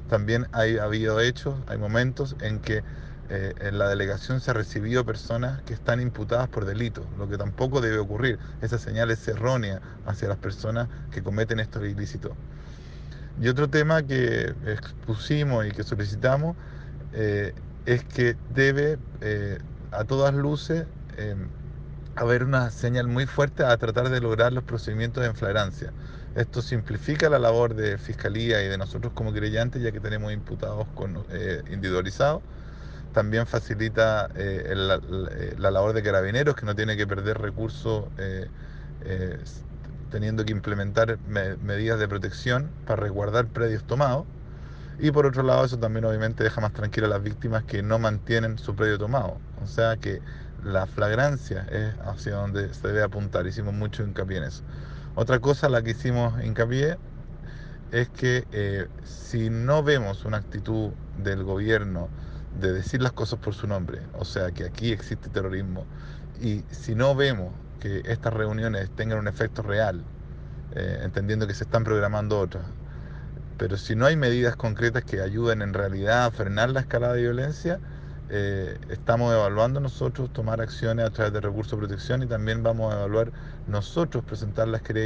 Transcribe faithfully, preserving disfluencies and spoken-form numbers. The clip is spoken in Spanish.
También hay, ha habido hechos, hay momentos en que eh, en la delegación se ha recibido personas que están imputadas por delitos, lo que tampoco debe ocurrir. Esa señal es errónea hacia las personas que cometen estos ilícitos. Y otro tema que expusimos y que solicitamos eh, es que debe, eh, a todas luces, eh, haber una señal muy fuerte a tratar de lograr los procedimientos en flagrancia. Esto simplifica la labor de fiscalía y de nosotros como creyentes, ya que tenemos imputados con, eh, individualizados. También facilita eh, el- la, la labor de carabineros, que no tiene que perder recursos eh, eh, teniendo que implementar me- medidas de protección para resguardar predios tomados. Y por otro lado, eso también obviamente deja más tranquilas a las víctimas que no mantienen su predio tomado. O sea que la flagrancia es hacia donde se debe apuntar. Hicimos mucho hincapié en eso. Otra cosa a la que hicimos hincapié es que eh, si no vemos una actitud del gobierno de decir las cosas por su nombre, o sea que aquí existe terrorismo, y si no vemos que estas reuniones tengan un efecto real, eh, entendiendo que se están programando otras, pero si no hay medidas concretas que ayuden en realidad a frenar la escalada de violencia, eh, estamos evaluando nosotros tomar acciones a través de recursos de protección y también vamos a evaluar nosotros presentar las querellas